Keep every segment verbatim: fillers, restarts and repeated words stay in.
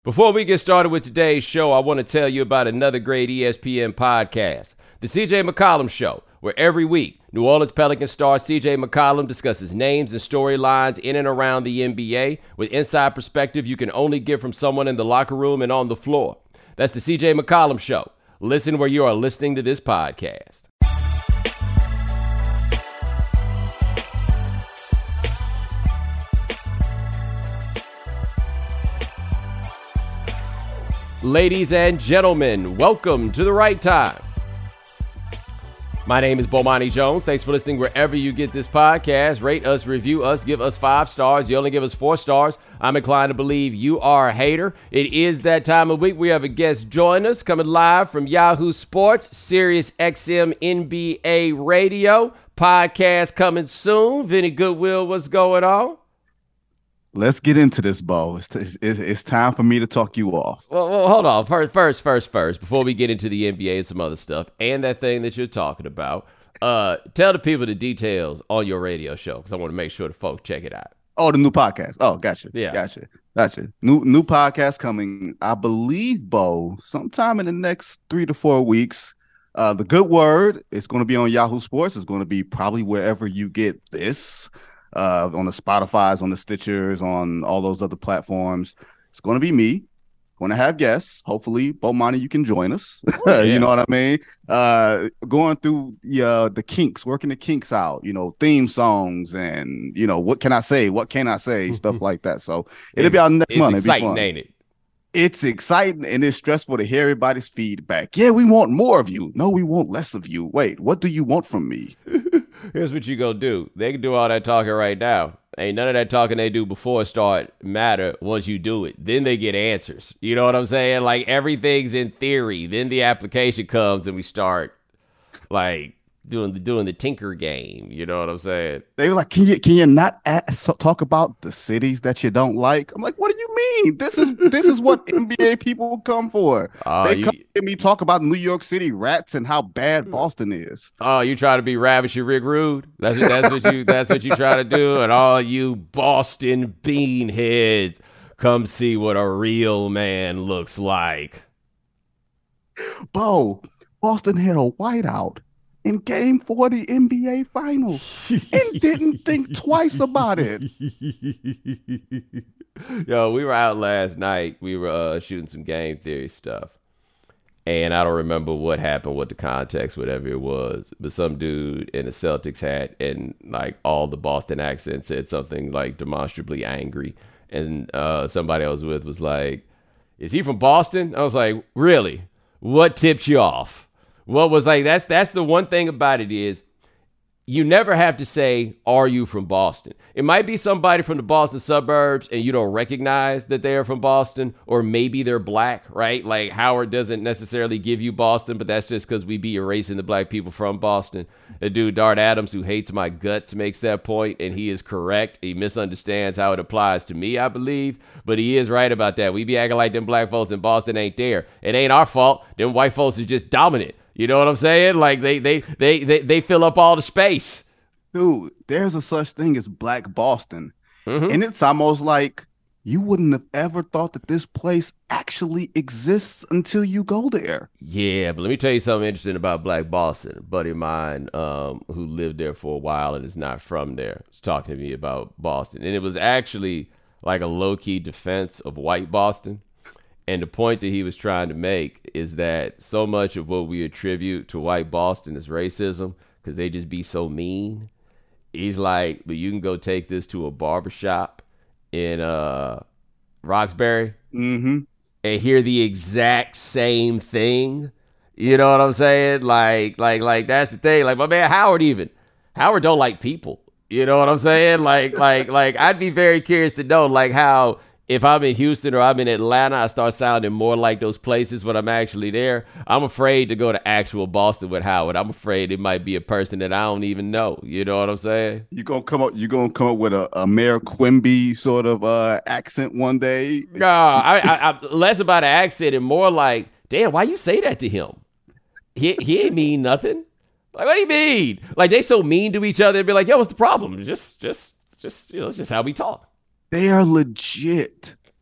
Before we get started with today's show, I want to tell you about another great E S P N podcast, The C J McCollum Show, where every week, New Orleans Pelicans star C J McCollum discusses names and storylines in and around the N B A with inside perspective you can only get from someone in the locker room and on the floor. That's The C J McCollum Show. Listen where you are listening to this podcast. Ladies and gentlemen, welcome to The Right Time. My name is Bomani Jones. Thanks for listening wherever you get this podcast. Rate us, review us, give us five stars. You only give us four stars. I'm inclined to believe you are a hater. It is that time of week. We have a guest join us coming live from Yahoo Sports, Sirius X M N B A Radio. Podcast coming soon. Vinny Goodwill, what's going on? Let's get into this, Bo. It's, t- it's time for me to talk you off. Well, well, hold on. First, first, first, first, before we get into the N B A and some other stuff and that thing that you're talking about, uh, tell the people the details on your radio show because I want to make sure the folks check it out. Oh, the new podcast. Oh, gotcha. Yeah. Gotcha. Gotcha. New new podcast coming, I believe, Bo, sometime in the next three to four weeks. Uh, the Good Word is going to be on Yahoo Sports. It's going to be probably wherever you get this. Uh, on the Spotify's, on the Stitchers, on all those other platforms. It's going to be me. Going to have guests. Hopefully, Bomani, you can join us. Oh, yeah. You know what I mean? Uh, going through uh, the kinks, working the kinks out, you know, theme songs and, you know, what can I say? What can I say? Stuff like that. So it'll it's, be out next it's month. It's it'll be exciting, fun. ain't it? It's exciting and it's stressful to hear everybody's feedback. Yeah, we want more of you. No, we want less of you. Wait, what do you want from me? Here's what you gonna do. They can do all that talking right now. Ain't none of that talking they do before start matter once you do it. Then they get answers. You know what I'm saying? Like everything's in theory. Then the application comes and we start like doing the doing the tinker game. You know what I'm saying? They were like, can you can you not ask, talk about the cities that you don't like? I'm like, what do you mean? This is this is what N B A people come for. Uh, they you, come to me talk about New York City rats and how bad Boston is. Oh, you try to be ravishing Rick Rude? That's that's what you that's what you try to do. And all you Boston beanheads, come see what a real man looks like. Bo, Boston had a whiteout in game four of the N B A Finals and didn't think twice about it. Yo, we were out last night. We were uh, shooting some game theory stuff. And I don't remember what happened, what the context, whatever it was. But some dude in a Celtics hat and like all the Boston accents said something like demonstrably angry. And uh, somebody I was with was like, is he from Boston? I was like, really? What tipped you off? What was like, that's that's the one thing about it is you never have to say, are you from Boston? It might be somebody from the Boston suburbs and you don't recognize that they are from Boston, or maybe they're black, right? Like Howard doesn't necessarily give you Boston, but that's just because we be erasing the black people from Boston. The dude, Dart Adams, who hates my guts, makes that point, and he is correct. He misunderstands how it applies to me, I believe, but he is right about that. We be acting like them black folks in Boston ain't there. It ain't our fault. Them white folks are just dominant. You know what I'm saying? Like they they they they they fill up all the space. Dude, there's a such thing as Black Boston. Mm-hmm. And it's almost like you wouldn't have ever thought that this place actually exists until you go there. Yeah, but let me tell you something interesting about Black Boston. A buddy of mine um, who lived there for a while and is not from there was talking to me about Boston. And it was actually like a low-key defense of white Boston. And the point that he was trying to make is that so much of what we attribute to white Boston is racism because they just be so mean. He's like, but you can go take this to a barbershop in uh, Roxbury mm-hmm. and hear the exact same thing. You know what I'm saying? Like, like, like that's the thing. Like my man Howard even. Howard don't like people. You know what I'm saying? Like, like, like I'd be very curious to know like how if I'm in Houston or I'm in Atlanta, I start sounding more like those places when I'm actually there. I'm afraid to go to actual Boston with Howard. I'm afraid it might be a person that I don't even know. You know what I'm saying? You gonna come up? You gonna come up with a, a Mayor Quimby sort of uh, accent one day? No, I, I, I less about an accent and more like, damn, why you say that to him? He he ain't mean nothing. Like, what do you mean? Like they so mean to each other and be like, yo, what's the problem? Just just just you know, it's just how we talk. They are legit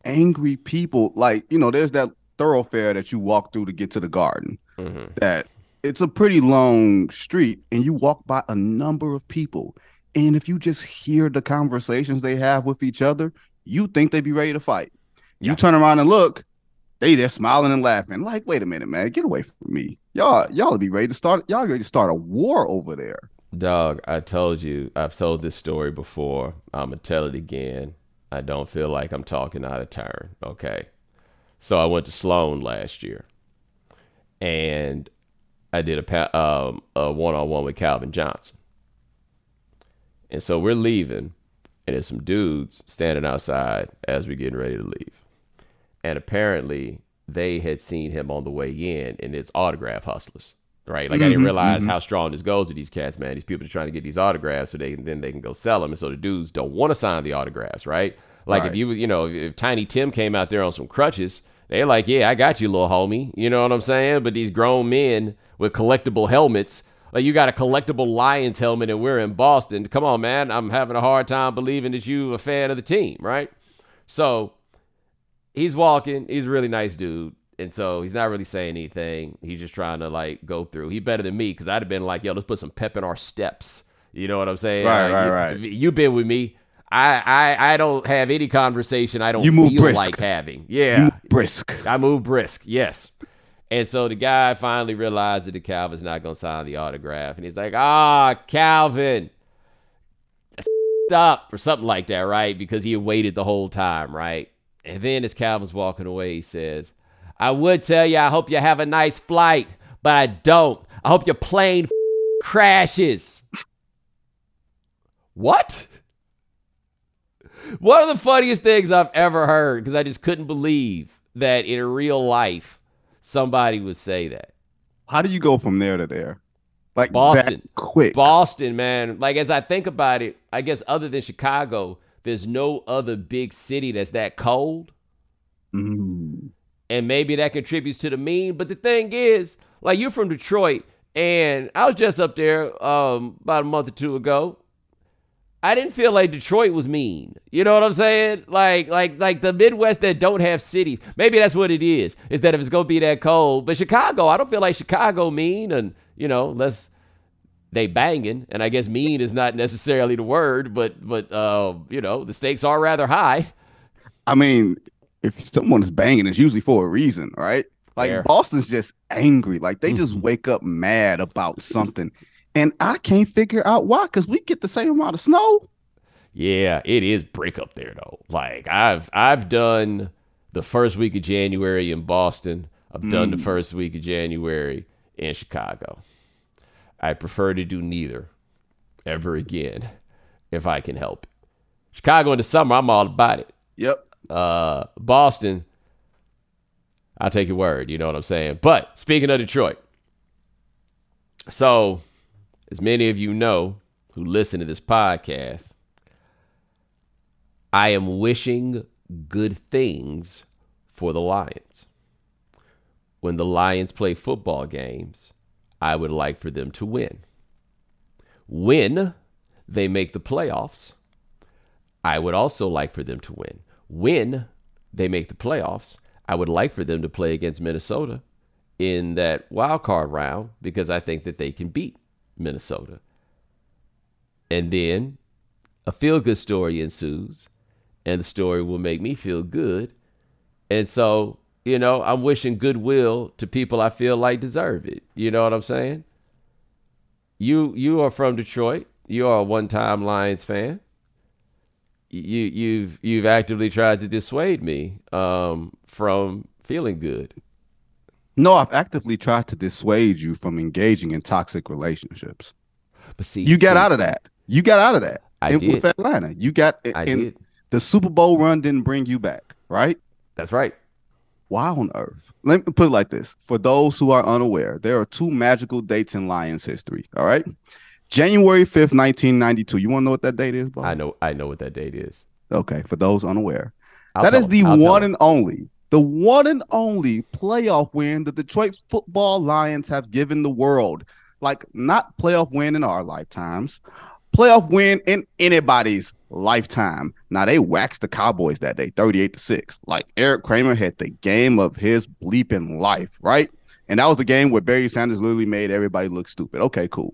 angry people. Like, you know, there's that thoroughfare that you walk through to get to the garden. Mm-hmm. That it's a pretty long street, and you walk by a number of people. And if you just hear the conversations they have with each other, you think they'd be ready to fight. Yeah. You turn around and look, they they're smiling and laughing. Like, wait a minute, man, get away from me. Y'all, y'all be ready to start. Y'all ready to start a war over there. Dog, I told you, I've told this story before. I'm gonna tell it again. I don't feel like I'm talking out of turn. Okay. So I went to Sloan last year, and I did a, um, a one-on-one with Calvin Johnson. And so we're leaving, and there's some dudes standing outside as we're getting ready to leave. And apparently they had seen him on the way in, and it's autograph hustlers, right? Like, mm-hmm, I didn't realize mm-hmm. how strong this goes with these cats, man. These people are trying to get these autographs so they can, then they can go sell them. And so the dudes don't want to sign the autographs, right? Like, right. if you, you know, if Tiny Tim came out there on some crutches, they're like, yeah, I got you, little homie. You know what I'm saying? But these grown men with collectible helmets, like, you got a collectible Lions helmet and we're in Boston. Come on, man. I'm having a hard time believing that you a fan of the team, right? So he's walking. He's a really nice dude. And so he's not really saying anything. He's just trying to, like, go through. He better than me, because I'd have been like, yo, let's put some pep in our steps. You know what I'm saying? Right, like, right, you, right. You've been with me. I, I, I don't have any conversation I don't you move feel brisk. like having. Yeah. You move brisk. I move brisk, yes. And so the guy finally realized that the Calvin's not going to sign the autograph. And he's like, ah, Calvin, that's up, or something like that, right? Because he had waited the whole time, right? And then as Calvin's walking away, he says, I would tell you I hope you have a nice flight, but I don't. I hope your plane crashes. What? One of the funniest things I've ever heard, because I just couldn't believe that in real life somebody would say that. How do you go from there to there? Like, Boston. That quick. Boston, man. Like, as I think about it, I guess other than Chicago, there's no other big city that's that cold. Mm. And maybe that contributes to the meme. But the thing is, like, you're from Detroit, and I was just up there um, about a month or two ago. I didn't feel like Detroit was mean. You know what I'm saying? Like, like, like the Midwest that don't have cities. Maybe that's what it is, is that if it's going to be that cold. But Chicago, I don't feel like Chicago mean. And, you know, unless they banging. And I guess mean is not necessarily the word, but, but uh, you know, the stakes are rather high. I mean, if someone is banging, it's usually for a reason, right? Like, Fair. Boston's just angry. Like, they mm-hmm. just wake up mad about something. And I can't figure out why, because we get the same amount of snow. Yeah, it is brick up there, though. Like, I've I've done the first week of January in Boston. I've mm. done the first week of January in Chicago. I prefer to do neither ever again if I can help it. Chicago in the summer, I'm all about it. Yep. Uh, Boston, I'll take your word. You know what I'm saying? But speaking of Detroit, so as many of you know who listen to this podcast, I am wishing good things for the Lions. When the Lions play football games, I would like for them to win. When they make the playoffs, I would also like for them to win. When they make the playoffs, I would like for them to play against Minnesota in that wild card round, because I think that they can beat Minnesota. And then a feel-good story ensues, and the story will make me feel good. And so, you know, I'm wishing goodwill to people I feel like deserve it. You know what I'm saying? You you are from Detroit. You are a one-time Lions fan. You you've you've actively tried to dissuade me um, from feeling good. No, I've actively tried to dissuade you from engaging in toxic relationships. But see, you got see, out of that. You got out of that. I in, did. With Atlanta. You got I in, did. The Super Bowl run didn't bring you back, right? That's right. Why on earth? Let me put it like this. For those who are unaware, there are two magical dates in Lions history, all right? January fifth, nineteen ninety-two. You want to know what that date is, Bob? I know I know what that date is. Okay, for those unaware. I'll that is the them. one and only, the one and only playoff win the Detroit Football Lions have given the world. Like, not playoff win in our lifetimes, playoff win in anybody's lifetime. Now they waxed the Cowboys that day, thirty-eight to six. Like Eric Kramer had the game of his bleeping life, right? And that was the game where Barry Sanders literally made everybody look stupid. Okay, cool.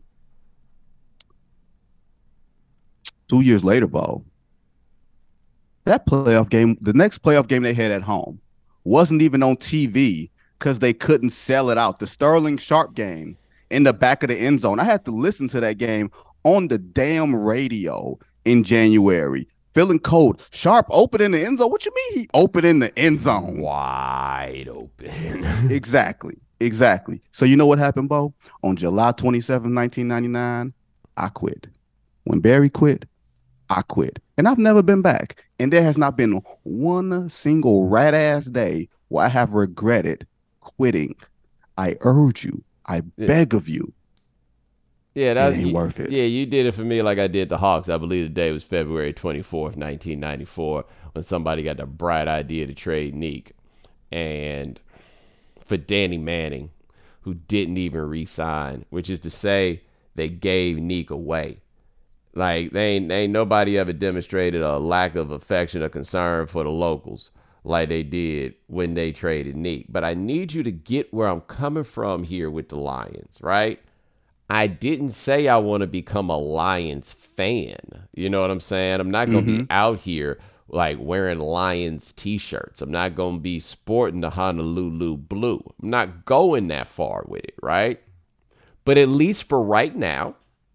Two years later, Bo, that playoff game, the next playoff game they had at home, wasn't even on T V because they couldn't sell it out. The Sterling Sharp game in the back of the end zone. I had to listen to that game on the damn radio in January. Feeling cold. Sharp open in the end zone. What you mean he open in the end zone? Wide open. Exactly. Exactly. So you know what happened, Bo? On July twenty-seventh, nineteen ninety-nine, I quit. When Barry quit, I quit. And I've never been back. And there has not been one single rat-ass day where I have regretted quitting. I urge you. I Yeah. beg of you. Yeah, that it ain't you, worth it. Yeah, you did it for me like I did the Hawks. I believe the day was February twenty-fourth, nineteen ninety-four, when somebody got the bright idea to trade Neek. And for Danny Manning, who didn't even re-sign, which is to say they gave Neek away. Like, they ain't, ain't nobody ever demonstrated a lack of affection or concern for the locals like they did when they traded Neek. But I need you to get where I'm coming from here with the Lions, right? I didn't say I want to become a Lions fan. You know what I'm saying? I'm not going to Mm-hmm. be out here like wearing Lions t-shirts. I'm not going to be sporting the Honolulu blue. I'm not going that far with it, right? But at least for right now,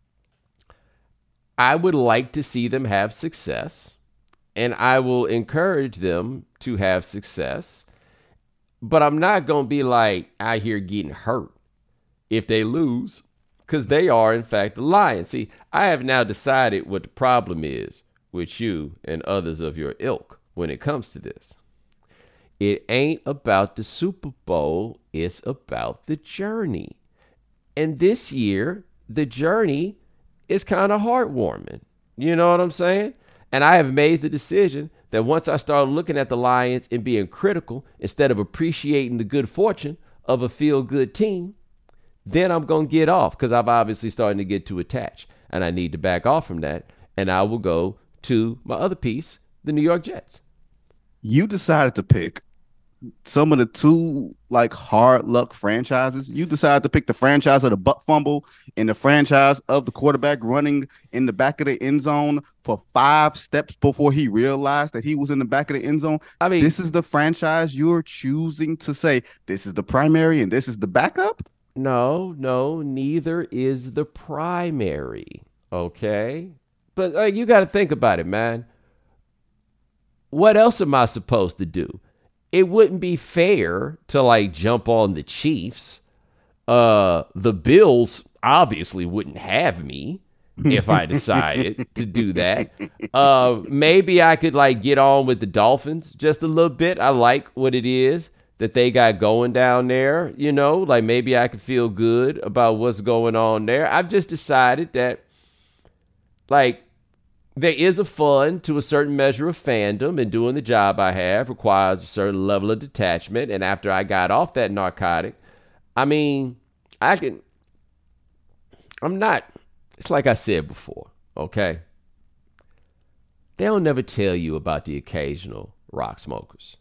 I would like to see them have success, and I will encourage them to have success. But I'm not going to be like out here getting hurt if they lose, because they are, in fact, the Lions. See, I have now decided what the problem is with you and others of your ilk when it comes to this. It ain't about the Super Bowl. It's about the journey. And this year, the journey is kind of heartwarming. You know what I'm saying? And I have made the decision that once I start looking at the Lions and being critical instead of appreciating the good fortune of a feel-good team, then I'm going to get off because I've obviously starting to get too attached. And I need to back off from that. And I will go to my other piece, the New York Jets. You decided to pick some of the two like hard luck franchises. You decided to pick the franchise of the butt fumble and the franchise of the quarterback running in the back of the end zone for five steps before he realized that he was in the back of the end zone. I mean, this is the franchise you're choosing to say this is the primary and this is the backup? No, no, neither is the primary. Okay? But like, you got to think about it, man. What else am I supposed to do? It wouldn't be fair to like jump on the Chiefs. Uh, the Bills obviously wouldn't have me if I decided to do that. Uh, maybe I could like get on with the Dolphins just a little bit. I like what it is that they got going down there. You know, like maybe I could feel good about what's going on there. I've just decided that like there is a fun to a certain measure of fandom, and doing the job I have requires a certain level of detachment. And after I got off that narcotic, I mean, I can, I'm not, it's like I said before, okay? They'll never tell you about the occasional rock smokers,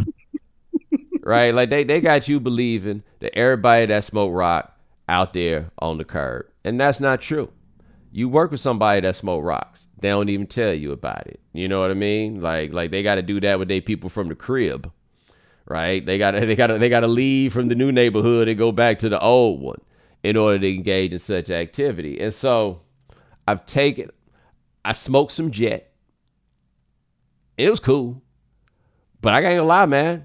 right? Like they, they got you believing that everybody that smoke rock out there on the curb. And that's not true. You work with somebody that smoke rocks. They don't even tell you about it. You know what I mean? Like, like they got to do that with they people from the crib, right? They got to, they got to, they got to leave from the new neighborhood and go back to the old one in order to engage in such activity. And so, I've taken, I smoked some Jet. It was cool, but I ain't gonna lie, man.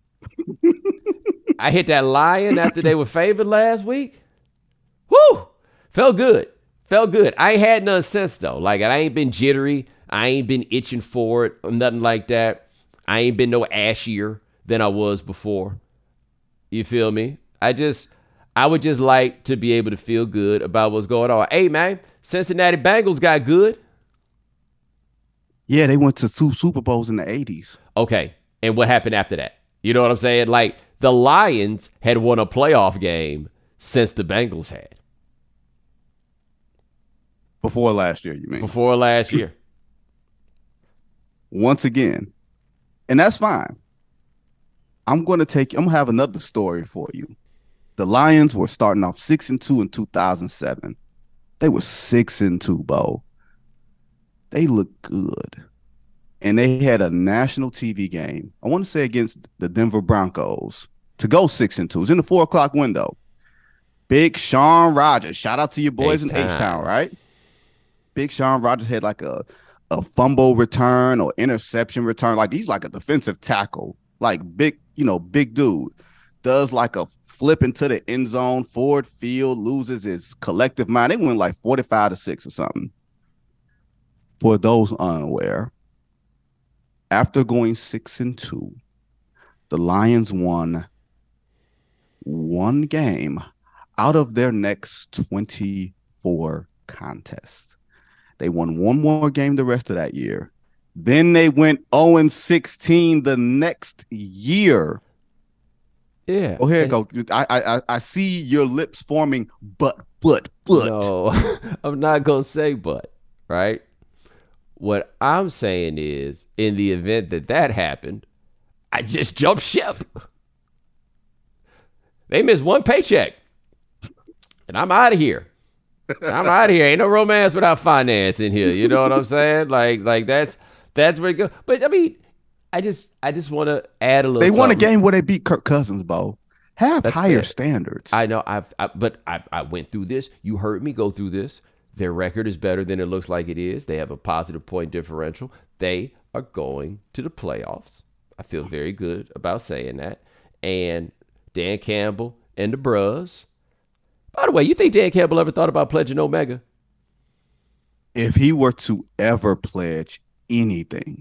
I hit that Lion after they were favored last week. Woo! Felt good. Felt good. I ain't had none since, though. Like, I ain't been jittery. I ain't been itching for it or nothing like that. I ain't been no ashier than I was before. You feel me? I just, I would just like to be able to feel good about what's going on. Hey, man, Cincinnati Bengals got good. Yeah, they went to two Super Bowls in the eighties. Okay, and what happened after that? You know what I'm saying? Like, the Lions had won a playoff game since the Bengals had. Before last year, you mean? Before last year. once again, and that's fine. I'm going to take. I'm going to have another story for you. The Lions were starting off six and two in two thousand seven. They were six and two, Bo. They looked good, and they had a national T V game. I want to say against the Denver Broncos to go six and two. It was in the four o'clock window. Big Shaun Rogers. Shout out to your boys H-Town. in H-Town, right? Big Shaun Rogers had like a, a fumble return or interception return. Like he's like a defensive tackle. Like big, you know, big dude. Does like a flip into the end zone, forward field, loses his collective mind. They went like forty-five to six or something. For those unaware, after going six and two, the Lions won one game out of their next twenty-four contests. They won one more game the rest of that year. Then they went oh and sixteen the next year. Yeah. Go ahead, go. I, I I see your lips forming, but, but, but. No, I'm not going to say but, right? What I'm saying is, in the event that that happened, I just jumped ship. They missed one paycheck, and I'm out of here. I'm out of here. Ain't no romance without finance in here. You know what I'm saying? Like, like that's that's where it goes. But I mean, I just I just want to add a little. They won something. a game where they beat Kirk Cousins, Bo. Have That's higher fair. standards. I know. I've, I, but I, I went through this. You heard me go through this. Their record is better than it looks like it is. They have a positive point differential. They are going to the playoffs. I feel very good about saying that. And Dan Campbell and the Bros. By the way, you think Dan Campbell ever thought about pledging Omega? If he were to ever pledge anything,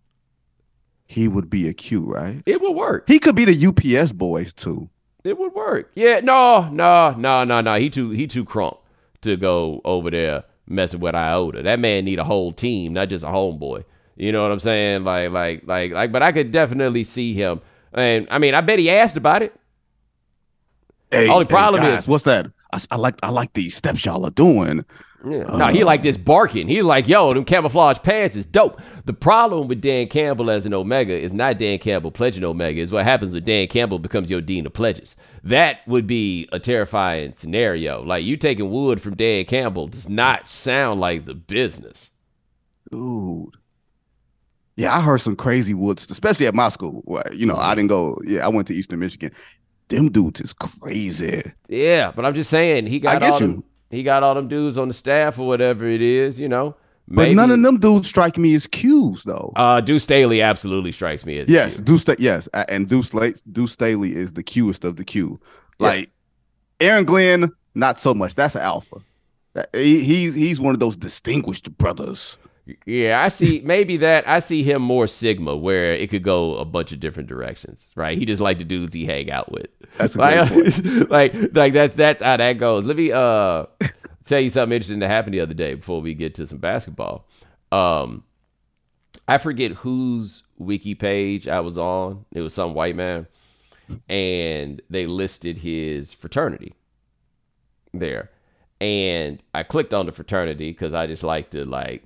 he would be a Q, right? It would work. He could be the U P S boys too. It would work. Yeah, no, no, no, no, no. He too he too crunk to go over there messing with Iota. That man need a whole team, not just a homeboy. You know what I'm saying? Like, like, like, like. But I could definitely see him. And I mean, I bet he asked about it. Hey, Only problem hey guys, is, what's that? I, I like I like these steps y'all are doing. Yeah. No, he like this barking. He's like, yo, them camouflage pants is dope. The problem with Dan Campbell as an Omega is not Dan Campbell pledging Omega. Is what happens when Dan Campbell becomes your dean of pledges. That would be a terrifying scenario. Like, you taking wood from Dan Campbell does not sound like the business. Dude. Yeah, I heard some crazy woods, especially at my school. You know, I didn't go. Yeah, I went to Eastern Michigan. Them dudes is crazy. Yeah, but I'm just saying, he got I get all you. them, he got all them dudes on the staff or whatever it is, you know. Maybe. But none of them dudes strike me as Qs though. Uh, Deuce Staley absolutely strikes me as yes, a Q. Deuce. Sta- yes, and Deuce, Deuce Staley is the Qest of the Q. Like yeah. Aaron Glenn, not so much. That's an alpha. That, he, he's he's one of those distinguished brothers. Yeah, I see. Maybe that I see him more Sigma, where it could go a bunch of different directions. Right? He just like the dudes he hang out with. That's a like, great point. like, like that's that's how that goes. Let me uh tell you something interesting that happened the other day before we get to some basketball. Um, I forget whose wiki page I was on. It was some white man, and they listed his fraternity there, and I clicked on the fraternity because I just like to like.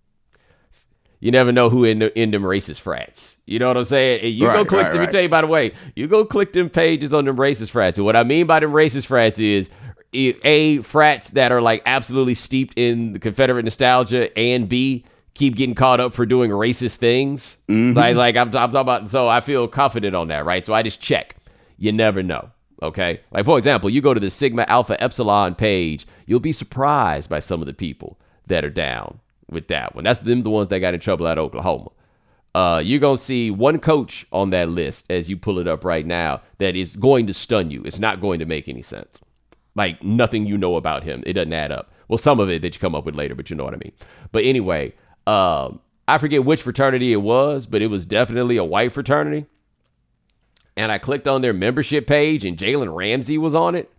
You never know who in the, in them racist frats. You know what I'm saying? And you right, go click. right, Let me right. tell you, by the way, you go click them pages on them racist frats. And what I mean by them racist frats is A, frats that are like absolutely steeped in the Confederate nostalgia, and B, keep getting caught up for doing racist things. Mm-hmm. Like, like I'm, I'm talking about. So I feel confident on that, right? So I just check. You never know. Okay. Like, for example, you go to the Sigma Alpha Epsilon page, you'll be surprised by some of the people that are down with that one. That's them, the ones that got in trouble at Oklahoma. Uh, you're going to see one coach on that list as you pull it up right now that is going to stun you. It's not going to make any sense. Like, nothing you know about him. It doesn't add up. Well, some of it that you come up with later, but you know what I mean. But anyway, um, I forget which fraternity it was, but it was definitely a white fraternity. And I clicked on their membership page, and Jalen Ramsey was on it.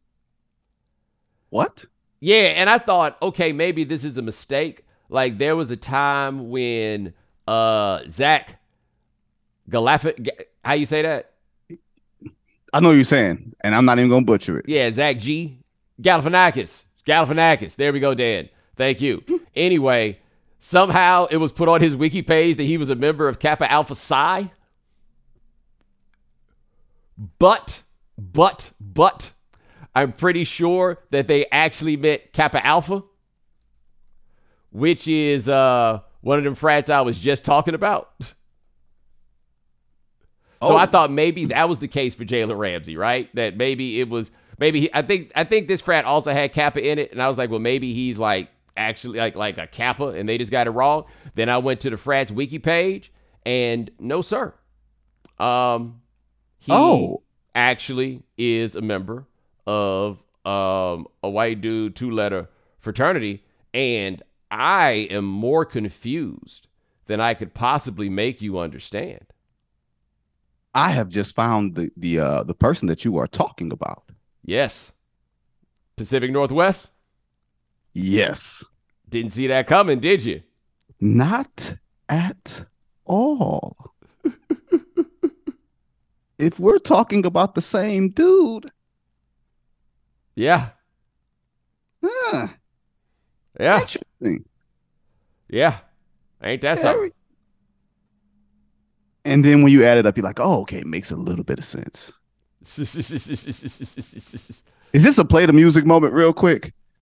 What? Yeah, and I thought, okay, maybe this is a mistake. Like, there was a time when uh, Zach Galaf- how you say that? I know what you're saying, and I'm not even going to butcher it. Yeah, Zach G. Galifianakis. Galifianakis. There we go, Dan. Thank you. Anyway, Somehow it was put on his wiki page that he was a member of Kappa Alpha Psi. But, but, but, I'm pretty sure that they actually meant Kappa Alpha, which is uh, one of them frats I was just talking about. So oh. I thought maybe that was the case for Jalen Ramsey, right? That maybe it was, maybe he, I think, I think this frat also had Kappa in it. And I was like, well, maybe he's like actually like, like a Kappa and they just got it wrong. Then I went to the frat's wiki page and no, sir. Um, he oh. actually is a member of um, a white dude, two letter fraternity. And I am more confused than I could possibly make you understand. I have just found the the uh, the person that you are talking about. Yes. Pacific Northwest? Yes. Didn't see that coming, did you? Not at all. If we're talking about the same dude. Yeah. Huh. Yeah. Interesting. Yeah. Ain't that something? And then when you add it up, you're like, oh, okay, it makes a little bit of sense. Is this a play the music moment real quick?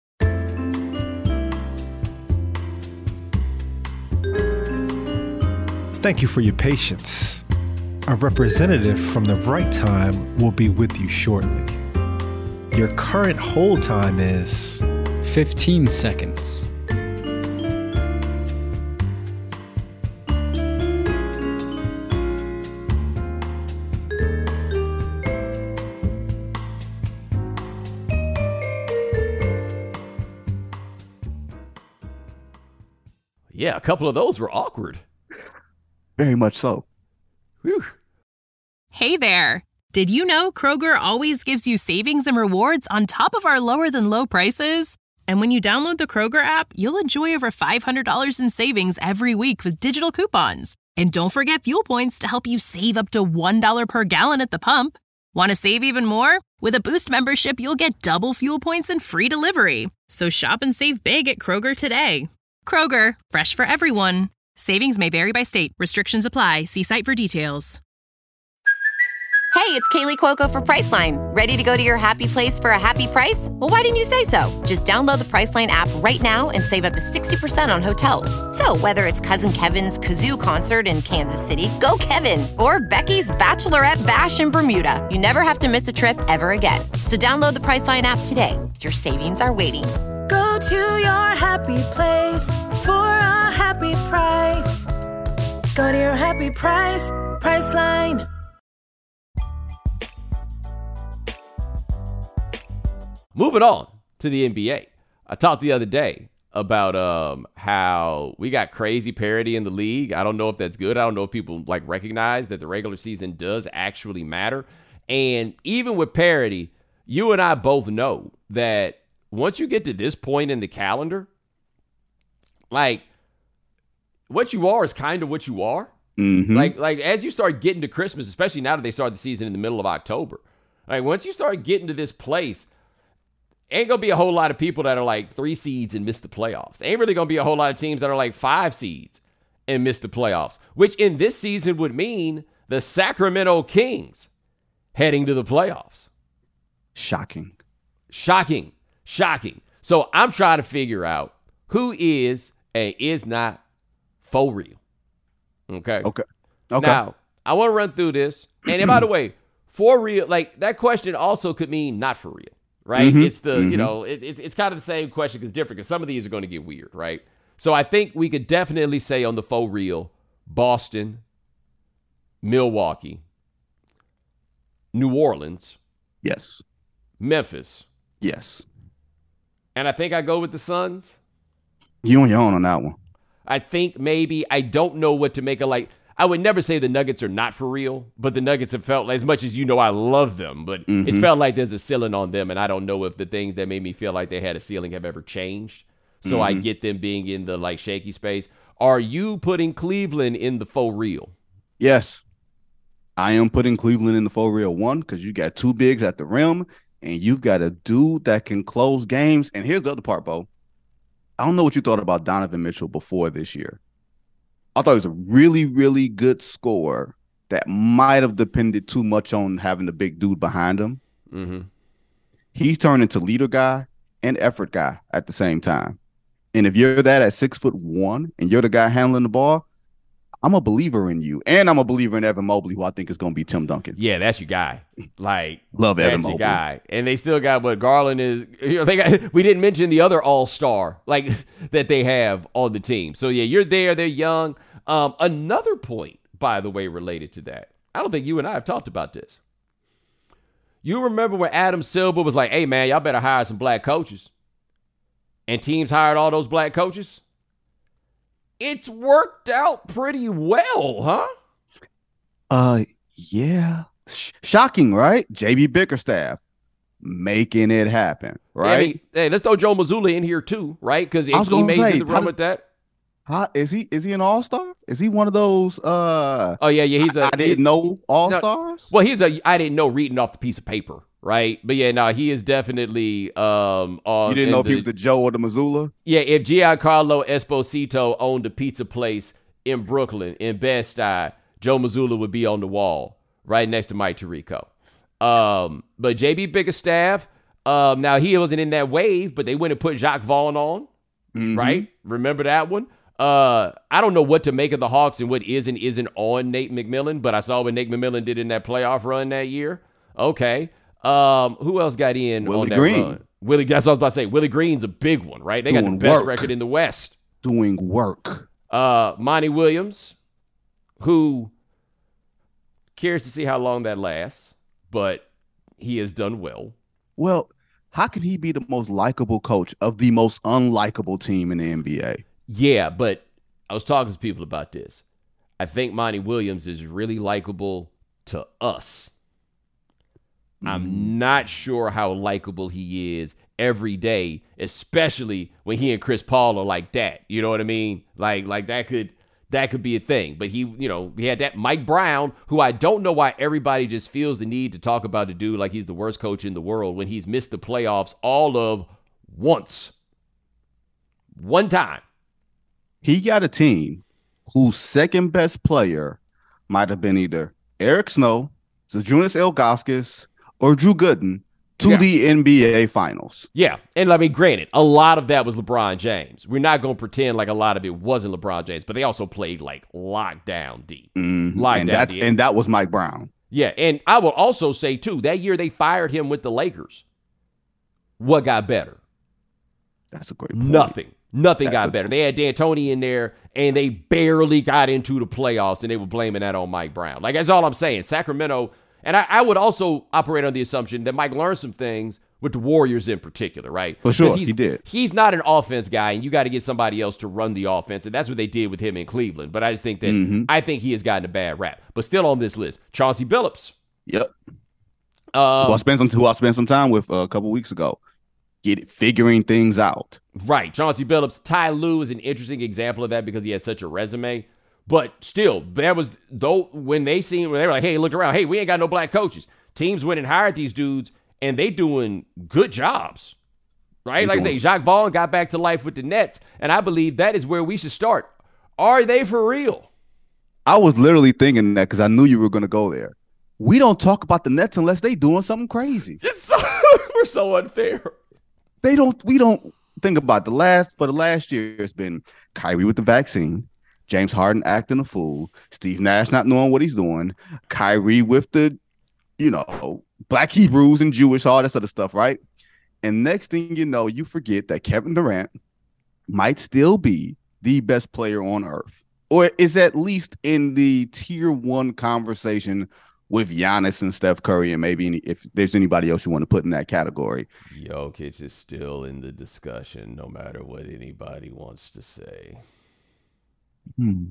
Thank you for your patience. A representative from the right time will be with you shortly. Your current hold time is fifteen seconds. Yeah, a couple of those were awkward. Very much so. Whew. Hey there. Did you know Kroger always gives you savings and rewards on top of our lower than low prices? And when you download the Kroger app, you'll enjoy over five hundred dollars in savings every week with digital coupons. And don't forget fuel points to help you save up to one dollar per gallon at the pump. Want to save even more? With a Boost membership, you'll get double fuel points and free delivery. So shop and save big at Kroger today. Kroger, fresh for everyone. Savings may vary by state. Restrictions apply. See site for details. Hey, it's Kaylee Cuoco for Priceline. Ready to go to your happy place for a happy price? Well, why didn't you say so? Just download the Priceline app right now and save up to sixty percent on hotels. So whether it's Cousin Kevin's Kazoo Concert in Kansas City, go Kevin, or Becky's Bachelorette Bash in Bermuda, you never have to miss a trip ever again. So download the Priceline app today. Your savings are waiting. Go to your happy place for a happy price. Go to your happy price, Priceline. Moving on to the N B A. I talked the other day about um, how we got crazy parity in the league. I don't know if that's good. I don't know if people like recognize that the regular season does actually matter. And even with parity, you and I both know that once you get to this point in the calendar, like what you are is kind of what you are. Mm-hmm. Like, like as you start getting to Christmas, especially now that they start the season in the middle of October, like once you start getting to this place, ain't gonna be a whole lot of people that are like three seeds and miss the playoffs. Ain't really gonna be a whole lot of teams that are like five seeds and miss the playoffs, which in this season would mean the Sacramento Kings heading to the playoffs. Shocking. Shocking. Shocking. So I'm trying to figure out who is and is not for real. Okay. Okay. Okay. Now, I want to run through this. And by the way, for real, like that question also could mean not for real, right? Mm-hmm. It's the, mm-hmm. you know, it, it's it's kind of the same question because different because some of these are going to get weird, right? So I think we could definitely say on the for real, Boston, Milwaukee, New Orleans. Yes. Memphis. Yes. And I think I go with the Suns. You on your own on that one. I think maybe I don't know what to make of like. I would never say the Nuggets are not for real, but the Nuggets have felt, as much as you know I love them, but mm-hmm. it's felt like there's a ceiling on them, and I don't know if the things that made me feel like they had a ceiling have ever changed. So mm-hmm. I get them being in the like shaky space. Are you putting Cleveland in the for real? Yes. I am putting Cleveland in the for real one because you got two bigs at the rim, and you've got a dude that can close games. And here's the other part, Bo. I don't know what you thought about Donovan Mitchell before this year. I thought he was a really, really good scorer that might have depended too much on having the big dude behind him. Mm-hmm. He's turned into leader guy and effort guy at the same time. And if you're that at six foot one and you're the guy handling the ball, I'm a believer in you. And I'm a believer in Evan Mobley, who I think is going to be Tim Duncan. Yeah, that's your guy. Like, love that's Evan your Mobley. guy. And they still got what Garland is. You know, they got, we didn't mention the other all-star like that they have on the team. So, yeah, you're there. They're young. Um, another point, by the way, related to that. I don't think you and I have talked about this. You remember when Adam Silver was like, hey, man, y'all better hire some black coaches. And teams hired all those black coaches? It's worked out pretty well, huh? Uh, yeah. Sh- shocking, right? J B Bickerstaff making it happen, right? Yeah, I mean, hey, let's throw Joe Mazzulla in here too, right? Because he made say, it to run with that. How, is he is he an all-star? Is he one of those uh Oh yeah, yeah, he's a I, I didn't he, know all-stars? No, well, he's a I didn't know reading off the piece of paper, right? But yeah, no, he is definitely um on You didn't know if the, he was the Joe or the Missoula? Yeah, if Giancarlo Esposito owned a pizza place in Brooklyn, in Bed-Stuy, Joe Mazzulla would be on the wall right next to Mike Tirico. Um, but J B Bickerstaff, um, now he wasn't in that wave, but they went and put Jacques Vaughn on, Mm-hmm. right? Remember that one? Uh, I don't know what to make of the Hawks and what is and isn't on Nate McMillan, but I saw what Nate McMillan did in that playoff run that year. Okay. Um, who else got in Willie on that Green. run? Willie, that's what I was about to say. Willie Green's a big one, right? They got the Doing best work. record in the West. Doing work. Uh, Monty Williams, who curious to see how long that lasts, but he has done well. Well, how can he be the most likable coach of the most unlikable team in the N B A? Yeah, but I was talking to people about this. I think Monty Williams is really likable to us. Mm. I'm not sure how likable he is every day, especially when he and Chris Paul are like that. You know what I mean? Like, like that could that could be a thing. But he, you know, we had that Mike Brown, who I don't know why everybody just feels the need to talk about the dude like he's the worst coach in the world when he's missed the playoffs all of once. One time. He got a team whose second best player might have been either Eric Snow, Zydrunas Ilgauskas, or Drew Gooden to yeah. the N B A Finals. Yeah, and I mean, granted, a lot of that was LeBron James. We're not going to pretend like a lot of it wasn't LeBron James, but they also played like lockdown deep. Mm-hmm. Lockdown and, that's, deep. and that was Mike Brown. Yeah, and I will also say, too, that year they fired him with the Lakers. What got better? That's a great point. Nothing. Nothing That's got a- better. They had D'Antoni in there, and they barely got into the playoffs, and they were blaming that on Mike Brown. Like, that's all I'm saying. Sacramento, and I, I would also operate on the assumption that Mike learned some things with the Warriors in particular, right? For sure, he's, he did. He's not an offense guy, and you got to get somebody else to run the offense, and that's what they did with him in Cleveland. But I just think that Mhm. I think he has gotten a bad rap. But still on this list, Chauncey Billups. Yep. Um, who I spent some who I spent some time with uh, a couple weeks ago. Get it, figuring things out. Right. Chauncey Billups. Ty Lue is an interesting example of that because he has such a resume. But still, that was, though, when they seen, when they were like, hey, look around. Hey, we ain't got no black coaches. Teams went and hired these dudes, and they doing good jobs. Right? They like I doing- say, Jacques Vaughn got back to life with the Nets, and I believe that is where we should start. Are they for real? I was literally thinking that because I knew you were going to go there. We don't talk about the Nets unless they doing something crazy. It's so, we're so unfair. They don't. We don't think about the last for the last year. It's been Kyrie with the vaccine, James Harden acting a fool, Steve Nash not knowing what he's doing, Kyrie with the, you know, Black Hebrews and Jewish, all that other stuff, right? And next thing you know, you forget that Kevin Durant might still be the best player on earth, or is at least in the tier one conversation with Giannis and Steph Curry, and maybe any, if there's anybody else you want to put in that category. Jokic is still in the discussion, no matter what anybody wants to say. Hmm.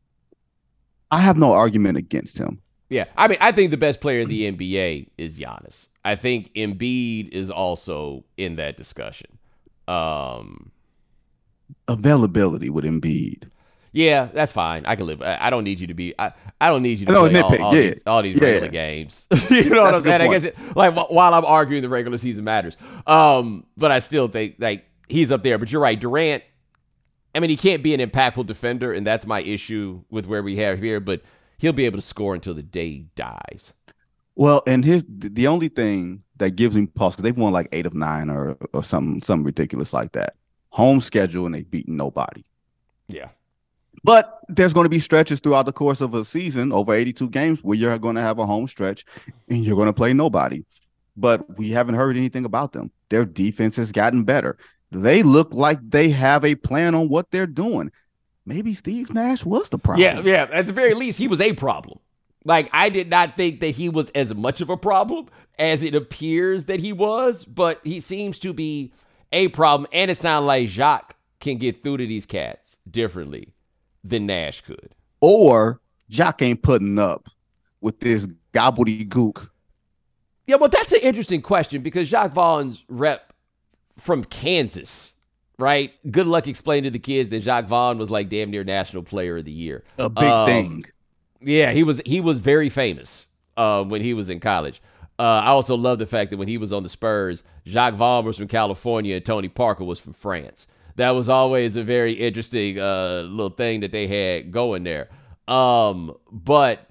I have no argument against him. Yeah, I mean, I think the best player in the N B A is Giannis. I think Embiid is also in that discussion. Um, Availability with Embiid. yeah, that's fine. I can live. I, I don't need you to be. I, I don't need you to No, play all, nitpick, all, yeah. these, all these Yeah. regular games. You know what That's I'm a good saying? I point. guess it, like wh- while I'm arguing, the regular season matters. Um, but I still think like he's up there. But you're right, Durant, I mean, he can't be an impactful defender, and that's my issue with where we have here, but he'll be able to score until the day he dies. Well, and his the only thing that gives him pause, because they've won like eight of nine or or something, something ridiculous like that. Home schedule, and they've beaten nobody. Yeah. But there's going to be stretches throughout the course of a season, over eighty-two games, where you're going to have a home stretch and you're going to play nobody. But we haven't heard anything about them. Their defense has gotten better. They look like they have a plan on what they're doing. Maybe Steve Nash was the problem. Yeah, yeah. At the very least, he was a problem. Like, I did not think that he was as much of a problem as it appears that he was, but he seems to be a problem. And it sounds like Jacques can get through to these cats differently than Nash could. Or Jacques ain't putting up with this gobbledygook. Yeah, well, that's an interesting question because Jacques Vaughn's rep from Kansas, right? Good luck explaining to the kids that Jacques Vaughn was like damn near National Player of the Year. A big um, thing. Yeah, he was he was very famous uh, when he was in college. Uh, I also love the fact that when he was on the Spurs, Jacques Vaughn was from California and Tony Parker was from France. That was always a very interesting uh, little thing that they had going there. Um, but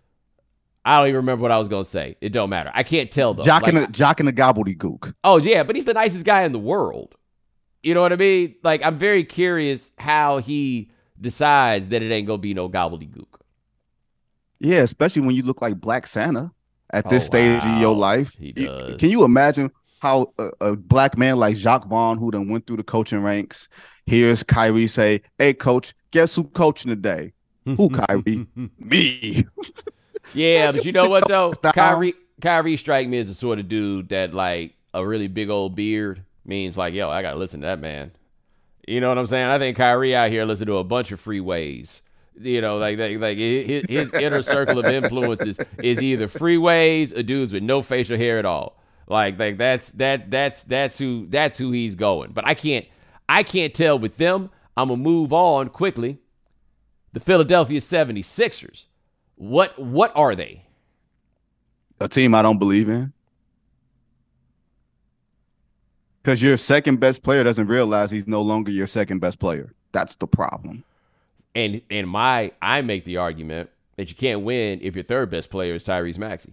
I don't even remember what I was going to say. It don't matter. I can't tell, though. Jock like, and, a, Jock and a gobbledygook. Oh, yeah, but he's the nicest guy in the world. You know what I mean? Like, I'm very curious how he decides that it ain't going to be no gobbledygook. Yeah, especially when you look like Black Santa at this oh, stage wow. of your life. He does. Can you imagine how a, a black man like Jacques Vaughn, who done went through the coaching ranks, hears Kyrie say, "Hey, coach, guess who coaching today?" Who, Kyrie? Me. Yeah, but you know what, though? Kyrie, Kyrie strike me as the sort of dude that, like, a really big old beard means, like, yo, I got to listen to that man. You know what I'm saying? I think Kyrie out here listen to a bunch of freeways. You know, like like, like his, his inner circle of influences is either freeways or dudes with no facial hair at all. Like like that's that that's that's who that's who he's going. But I can't I can't tell with them. I'm gonna move on quickly. The Philadelphia seventy-sixers. What what are they? A team I don't believe in. Because your second best player doesn't realize he's no longer your second best player. That's the problem. And and my I make the argument that you can't win if your third best player is Tyrese Maxey.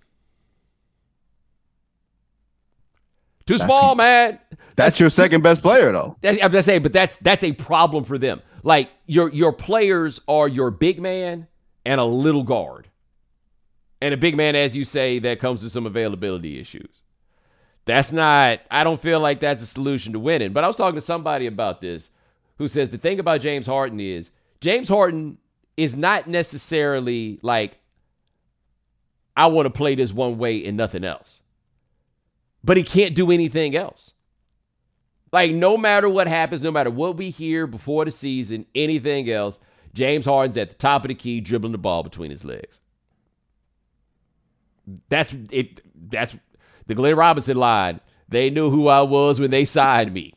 Too That's small, he, man. That's, that's your second best player, though. That, I'm just saying, but that's that's a problem for them. Like your your players are your big man and a little guard, and a big man, as you say, that comes with some availability issues. That's not. I don't feel like that's a solution to winning. But I was talking to somebody about this who says the thing about James Harden is James Harden is not necessarily like, I want to play this one way and nothing else. But he can't do anything else. Like, no matter what happens, no matter what we hear before the season, anything else, James Harden's at the top of the key, dribbling the ball between his legs. That's it. That's the Glenn Robinson line. They knew who I was when they signed me.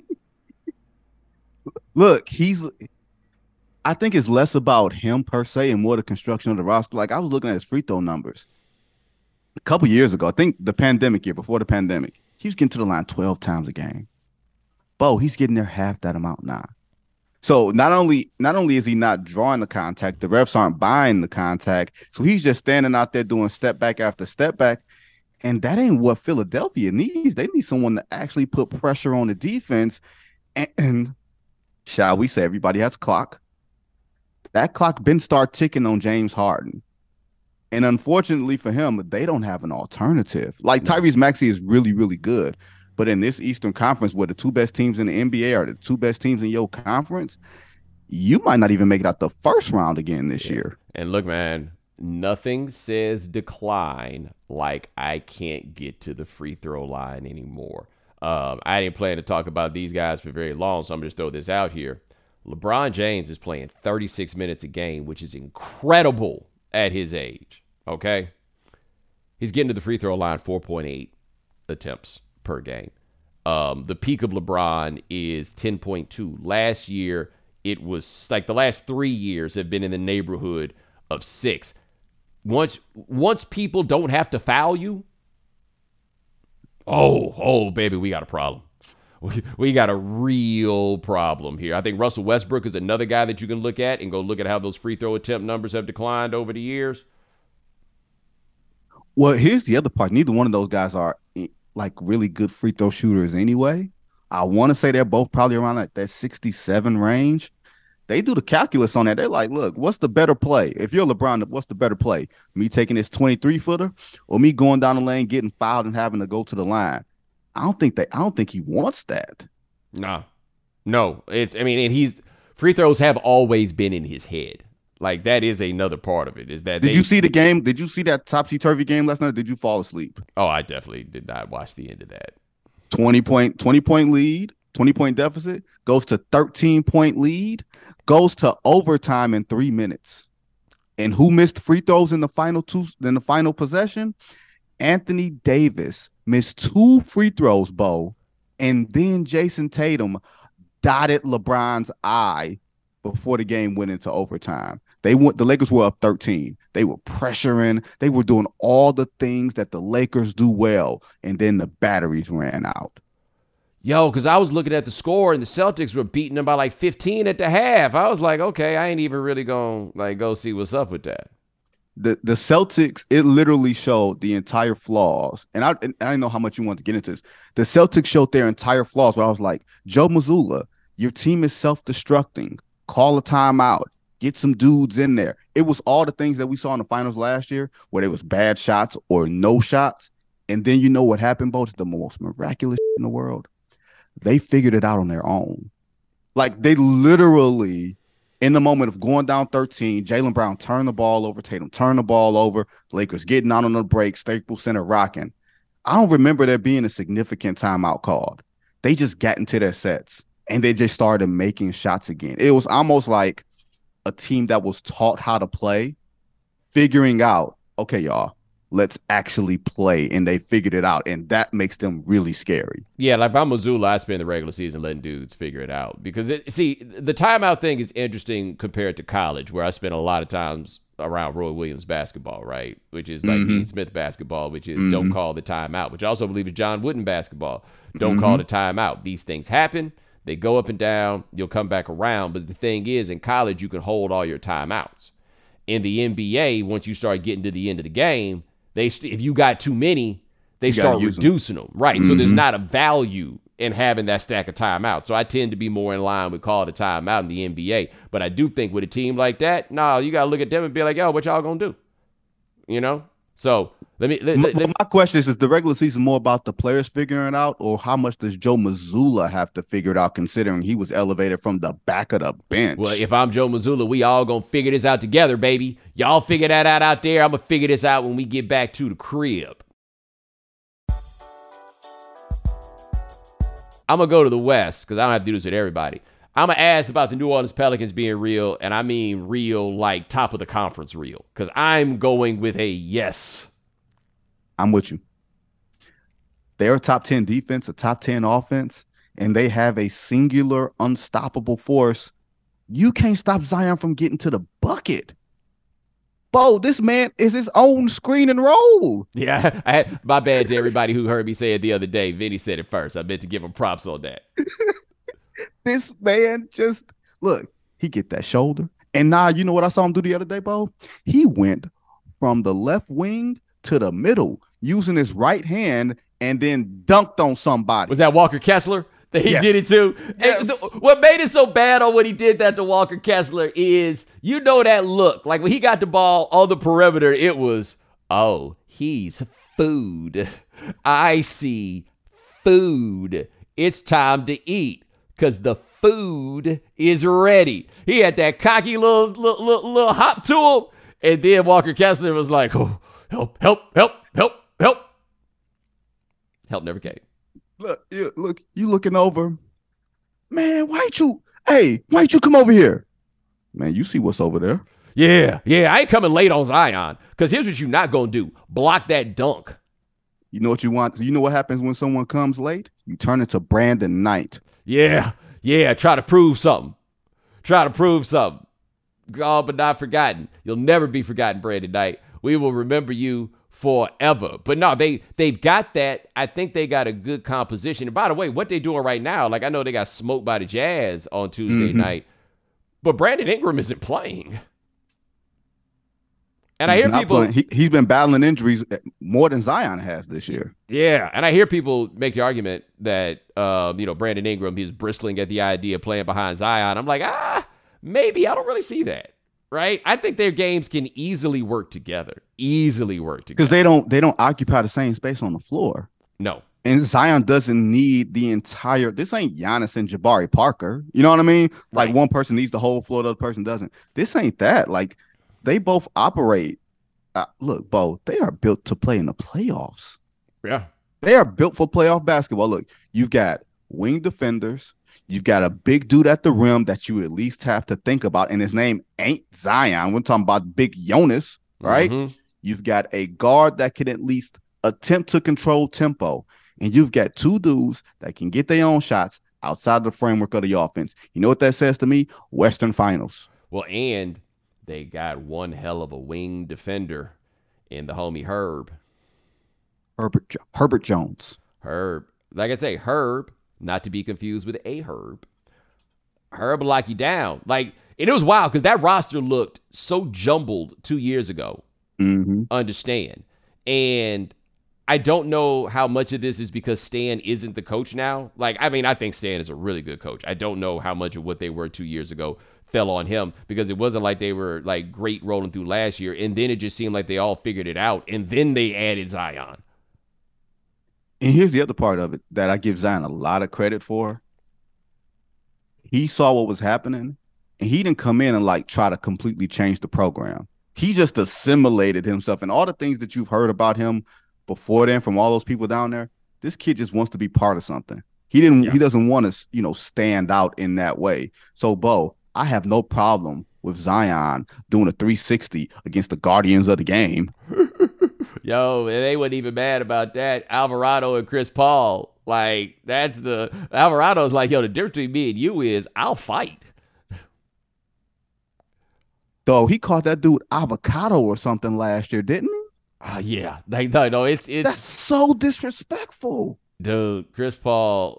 Look, he's... I think it's less about him per se and more the construction of the roster. Like, I was looking at his free throw numbers a couple years ago. I think the pandemic year, before the pandemic, he was getting to the line twelve times a game. Bo, he's getting there half that amount now. So not only not only is he not drawing the contact, the refs aren't buying the contact. So he's just standing out there doing step back after step back. And that ain't what Philadelphia needs. They need someone to actually put pressure on the defense. And, and shall we say, everybody has a clock. That clock been start ticking on James Harden. And unfortunately for him, they don't have an alternative. Like, Tyrese Maxey is really, really good. But in this Eastern Conference, where the two best teams in the N B A are the two best teams in your conference, you might not even make it out the first round again this yeah. year. And look, man, nothing says decline like I can't get to the free throw line anymore. Um, I didn't plan to talk about these guys for very long, so I'm going to throw this out here. LeBron James is playing thirty-six minutes a game, which is incredible at his age, okay? He's getting to the free throw line four point eight attempts per game. Um, the peak of LeBron is ten point two. Last year, it was like the last three years have been in the neighborhood of six. Once, once people don't have to foul you, oh, oh, baby, we got a problem. we, we got a real problem here. I think Russell Westbrook is another guy that you can look at and go look at how those free throw attempt numbers have declined over the years. Well, here's the other part. Neither one of those guys are like really good free throw shooters anyway. I want to say they're both probably around like that sixty-seven range. They do the calculus on that. They're like, look, what's the better play? If you're LeBron, what's the better play? Me taking this twenty-three footer or me going down the lane, getting fouled and having to go to the line? I don't think they, I don't think he wants that. No, no. It's, I mean, and he's, free throws have always been in his head. Like, that is another part of it. Is that Did they, you see the game? Did you see that topsy-turvy game last night? Or did you fall asleep? Oh, I definitely did not watch the end of that. twenty point, twenty point lead, twenty point deficit, goes to thirteen point lead, goes to overtime in three minutes. And who missed free throws in the final two, in the final possession? Anthony Davis missed two free throws, Bo, and then Jason Tatum dotted LeBron's eye before the game went into overtime. They went, the Lakers were up thirteen. They were pressuring. They were doing all the things that the Lakers do well, and then the batteries ran out. Yo, because I was looking at the score, and the Celtics were beating them by like fifteen at the half. I was like, okay, I ain't even really going to like go see what's up with that. The the Celtics, it literally showed the entire flaws. And I, and I didn't know how much you want to get into this. The Celtics showed their entire flaws where I was like, Joe Mazzulla, your team is self-destructing. Call a timeout. Get some dudes in there. It was all the things that we saw in the finals last year where there was bad shots or no shots. And then you know what happened, Bo? It's the most miraculous in the world. They figured it out on their own. Like, they literally, in the moment of going down thirteen, Jaylen Brown turned the ball over, Tatum turned the ball over, Lakers getting out on the break, Staples Center rocking. I don't remember there being a significant timeout called. They just got into their sets, and they just started making shots again. It was almost like a team that was taught how to play, figuring out, okay, y'all, let's actually play, and they figured it out, and that makes them really scary. Yeah, like if I'm Mazzulla, I spend the regular season letting dudes figure it out. Because, it, see, the timeout thing is interesting compared to college, where I spent a lot of times around Roy Williams basketball, right? Which is like mm-hmm. Dean Smith basketball, which is mm-hmm. don't call the timeout, which I also believe is John Wooden basketball. Don't mm-hmm. call the timeout. These things happen. They go up and down. You'll come back around. But the thing is, in college, you can hold all your timeouts. In the N B A, once you start getting to the end of the game, They st- if you got too many, they you start reducing them. them. Right. Mm-hmm. So there's not a value in having that stack of timeouts. So I tend to be more in line with call the timeout in the N B A. But I do think with a team like that, no, nah, you got to look at them and be like, yo, what y'all going to do? You know? So let me. Let, my, let, my question is, is the regular season more about the players figuring it out, or how much does Joe Mazzulla have to figure it out, considering he was elevated from the back of the bench? Well, if I'm Joe Mazzulla, we all going to figure this out together, baby. Y'all figure that out out there. I'm going to figure this out when we get back to the crib. I'm going to go to the West because I don't have to do this with everybody. I'm going to ask about the New Orleans Pelicans being real, and I mean real like top of the conference real, because I'm going with a yes. I'm with you. They're a top ten defense, a top ten offense, and they have a singular, unstoppable force. You can't stop Zion from getting to the bucket. Bo, this man is his own screen and roll. Yeah, I had, my bad to everybody who heard me say it the other day. Vinny said it first. I meant to give him props on that. This man just, look, he get that shoulder. And now, you know what I saw him do the other day, Bo? He went from the left wing to the middle using his right hand and then dunked on somebody. Was that Walker Kessler that he yes. did it to? Yes. The, what made it so bad on when he did that to Walker Kessler is, you know that look. Like when he got the ball on the perimeter, it was, oh, he's food. I see food. It's time to eat. Because the food is ready. He had that cocky little, little, little, little hop to him. And then Walker Kessler was like, oh, help, help, help, help, help. Help never came. Look, you, look, you looking over. Man, why ain't you, hey, why ain't you come over here? Man, you see what's over there. Yeah, yeah, I ain't coming late on Zion. Because here's what you're not going to do. Block that dunk. You know what you want? You know what happens when someone comes late? You turn into Brandon Knight. Yeah, yeah, try to prove something. Try to prove something. Gone but not forgotten. You'll never be forgotten, Brandon Knight. We will remember you forever. But no, they, they've got that. I think they got a good composition. And by the way, what they're doing right now, like I know they got smoked by the Jazz on Tuesday mm-hmm. night, but Brandon Ingram isn't playing. And he's I hear people he, he's been battling injuries more than Zion has this year. Yeah, and I hear people make the argument that um, you know, Brandon Ingram, he's bristling at the idea of playing behind Zion. I'm like, ah, maybe. I don't really see that. Right? I think their games can easily work together. Easily work together. Because they don't they don't occupy the same space on the floor. No. And Zion doesn't need the entire. This ain't Giannis and Jabari Parker. You know what I mean? Like right. One person needs the whole floor, the other person doesn't. This ain't that. Like they both operate. Uh, look, Bo, they are built to play in the playoffs. Yeah. They are built for playoff basketball. Look, you've got wing defenders. You've got a big dude at the rim that you at least have to think about. And his name ain't Zion. We're talking about Big Jonas, right? Mm-hmm. You've got a guard that can at least attempt to control tempo. And you've got two dudes that can get their own shots outside the framework of the offense. You know what that says to me? Western Finals. Well, and they got one hell of a wing defender in the homie Herb. Herbert Herbert Jones. Herb. Like I say, Herb, not to be confused with a Herb. Herb will lock you down. Like, and it was wild because that roster looked so jumbled two years ago. Mm-hmm. Understand. And I don't know how much of this is because Stan isn't the coach now. Like, I mean, I think Stan is a really good coach. I don't know how much of what they were two years ago fell on him because it wasn't like they were like great rolling through last year. And then it just seemed like they all figured it out. And then they added Zion. And here's the other part of it that I give Zion a lot of credit for. He saw what was happening and he didn't come in and like try to completely change the program. He just assimilated himself and all the things that you've heard about him before then from all those people down there. This kid just wants to be part of something. He didn't, yeah. he doesn't want to, you know, stand out in that way. So, Bo, I have no problem with Zion doing a three sixty against the Guardians of the game. Yo, they weren't even mad about that. Alvarado and Chris Paul. Like, that's the Alvarado's like, yo, the difference between me and you is I'll fight. Though he caught that dude avocado or something last year, didn't he? Uh, yeah. Like, no, no, it's it's that's so disrespectful. Dude, Chris Paul.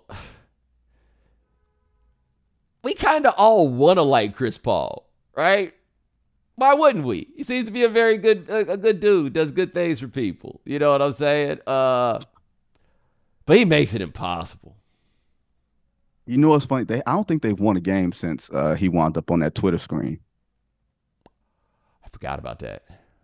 We kind of all want to like Chris Paul, right? Why wouldn't we? He seems to be a very good a, a good dude, does good things for people. You know what I'm saying? Uh, but he makes it impossible. You know what's funny? They I don't think they've won a game since uh, he wound up on that Twitter screen. I forgot about that.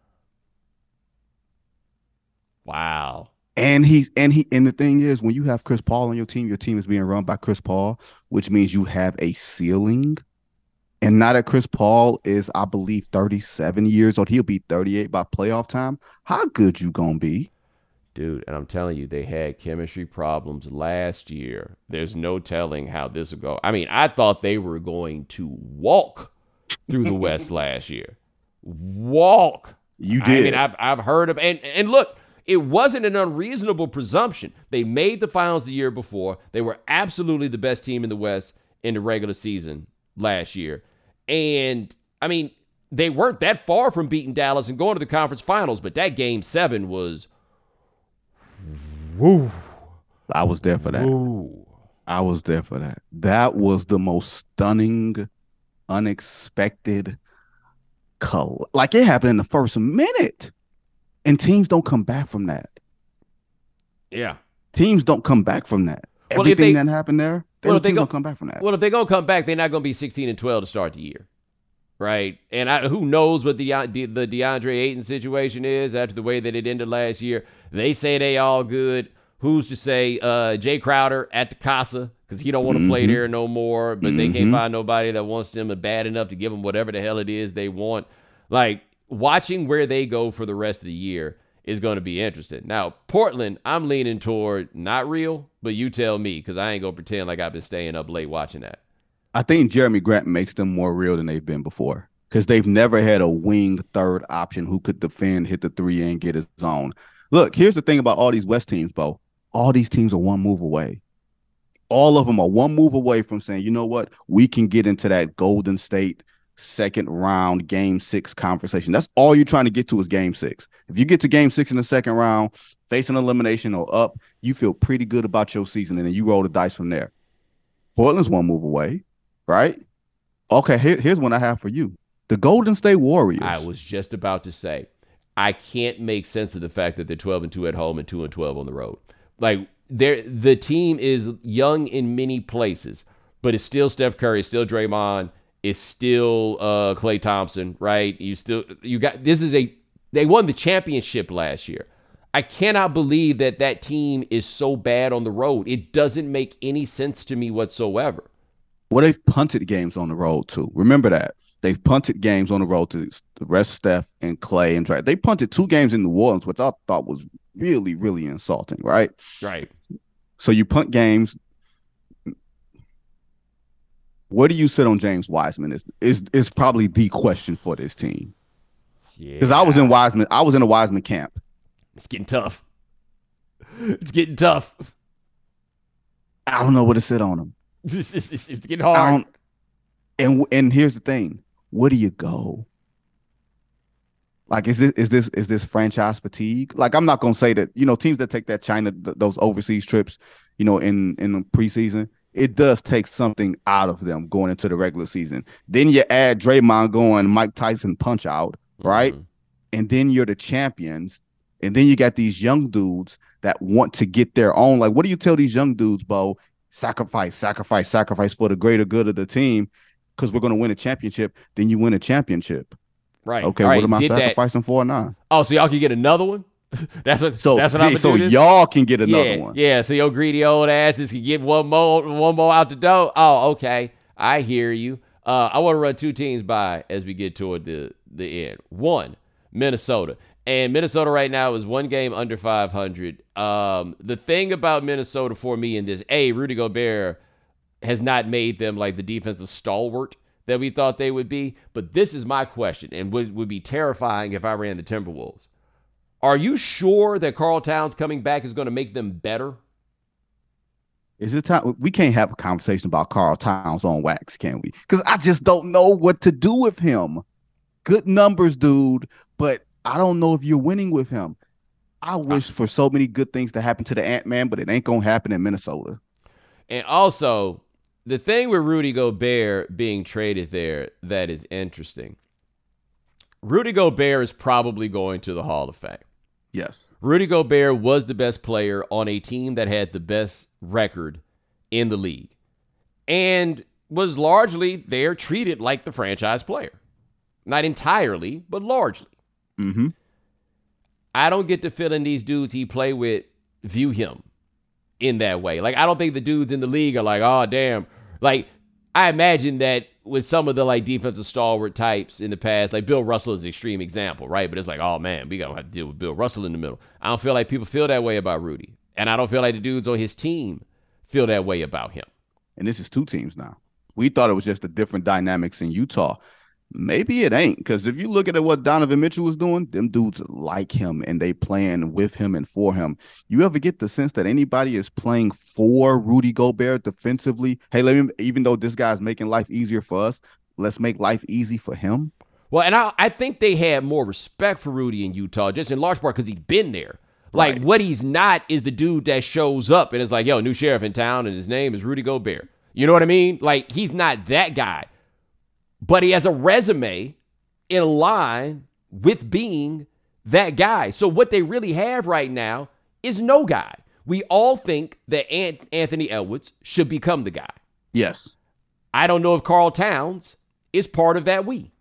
Wow. And he's and he and the thing is, when you have Chris Paul on your team, your team is being run by Chris Paul, which means you have a ceiling. And now that Chris Paul is, I believe, thirty-seven years old, he'll be thirty-eight by playoff time. How good you gonna be? Dude, and I'm telling you, they had chemistry problems last year. There's no telling how this will go. I mean, I thought they were going to walk through the West last year. Walk. You did. I mean, I've I've heard of and and look, it wasn't an unreasonable presumption. They made the finals the year before. They were absolutely the best team in the West in the regular season last year. And, I mean, they weren't that far from beating Dallas and going to the conference finals, but that game seven was, woo. I was there for that. Woo. I was there for that. That was the most stunning, unexpected, col- like it happened in the first minute. And teams don't come back from that. Yeah. Teams don't come back from that. Well, Everything they, that happened there, they well, don't, teams go, don't come back from that. Well, if they're going to come back, they're not going to be sixteen and twelve to start the year. Right? And I, who knows what the, the the DeAndre Ayton situation is after the way that it ended last year. They say they all good. Who's to say uh, Jay Crowder at the Casa because he don't want to mm-hmm. play there no more, but mm-hmm. they can't find nobody that wants them bad enough to give them whatever the hell it is they want. Like, watching where they go for the rest of the year is going to be interesting. Now, Portland, I'm leaning toward not real, but you tell me because I ain't going to pretend like I've been staying up late watching that. I think Jeremy Grant makes them more real than they've been before because they've never had a wing third option who could defend, hit the three, and get his own. Look, here's the thing about all these West teams, Bo. All these teams are one move away. All of them are one move away from saying, you know what, we can get into that Golden State second round, game six conversation. That's all you're trying to get to is game six. If you get to game six in the second round, facing elimination or up, you feel pretty good about your season, and then you roll the dice from there. Portland's one move away, right? Okay, here, here's one I have for you. The Golden State Warriors. I was just about to say, I can't make sense of the fact that they're twelve and two at home and two and twelve on the road. Like, they're, the team is young in many places, but it's still Steph Curry, it's still Draymond, it's still uh, Klay Thompson, right? You still, you got, this is a, they won the championship last year. I cannot believe that that team is so bad on the road. It doesn't make any sense to me whatsoever. Well, they've punted games on the road, too. Remember that. They've punted games on the road to the rest of Steph and Klay and Dray. They punted two games in New Orleans, which I thought was really, really insulting, right? Right. So you punt games. Where do you sit on James Wiseman is is, is probably the question for this team. Yeah. Because I was in Wiseman. I was in a Wiseman camp. It's getting tough. It's getting tough. I don't know where to sit on him. It's, it's, it's getting I hard. don't, and and here's the thing: where do you go? Like, is this is this is this franchise fatigue? Like, I'm not gonna say that, you know, teams that take that China th- those overseas trips, you know, in in the preseason, it does take something out of them going into the regular season. Then you add Draymond going Mike Tyson punch out, right? Mm-hmm. And then you're the champions. And then you got these young dudes that want to get their own. Like, what do you tell these young dudes, Bo? Sacrifice, sacrifice, sacrifice for the greater good of the team because we're going to win a championship. Then you win a championship. Right. Okay, right. what am I Did sacrificing that. for now? Oh, so y'all can get another one? that's what So, that's what yeah, I'm so do y'all can get another yeah, one. Yeah, so your greedy old asses can get one more one more out the door. Oh, okay. I hear you. Uh, I want to run two teams by as we get toward the, the end. One, Minnesota. And Minnesota right now is one game under five hundred. Um, the thing about Minnesota for me in this, A, Rudy Gobert has not made them like the defensive stalwart that we thought they would be. But this is my question, and would, would be terrifying if I ran the Timberwolves. Are you sure that Karl Towns coming back is going to make them better? Is it time? We can't have a conversation about Karl Towns on wax, can we? Because I just don't know what to do with him. Good numbers, dude, but I don't know if you're winning with him. I wish for so many good things to happen to the Ant-Man, but it ain't going to happen in Minnesota. And also, the thing with Rudy Gobert being traded there that is interesting, Rudy Gobert is probably going to the Hall of Fame. Yes. Rudy Gobert was the best player on a team that had the best record in the league and was largely there treated like the franchise player. Not entirely, but largely. Mm-hmm. I don't get the feeling these dudes he play with view him in that way. Like, I don't think the dudes in the league are like, oh, damn. Like, I imagine that with some of the, like, defensive stalwart types in the past, like Bill Russell is an extreme example, right? But it's like, oh, man, we going to have to deal with Bill Russell in the middle. I don't feel like people feel that way about Rudy. And I don't feel like the dudes on his team feel that way about him. And this is two teams now. We thought it was just the different dynamics in Utah. Maybe it ain't, because if you look at what Donovan Mitchell was doing, them dudes like him and they playing with him and for him. You ever get the sense that anybody is playing for Rudy Gobert defensively? Hey, let me, even though this guy's making life easier for us, let's make life easy for him. Well, and I, I think they had more respect for Rudy in Utah, just in large part because he's been there. Like, right. What he's not is the dude that shows up and is like, yo, new sheriff in town, and his name is Rudy Gobert. You know what I mean? Like, he's not that guy. But he has a resume in line with being that guy. So what they really have right now is no guy. We all think that Anthony Edwards should become the guy. Yes. I don't know if Karl Towns is part of that we.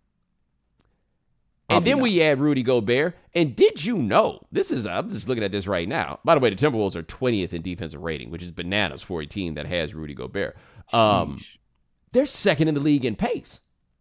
And Probably then not. we add Rudy Gobert. And did you know, this is, I'm just looking at this right now. By the way, the Timberwolves are twentieth in defensive rating, which is bananas for a team that has Rudy Gobert. Um, they're second in the league in pace.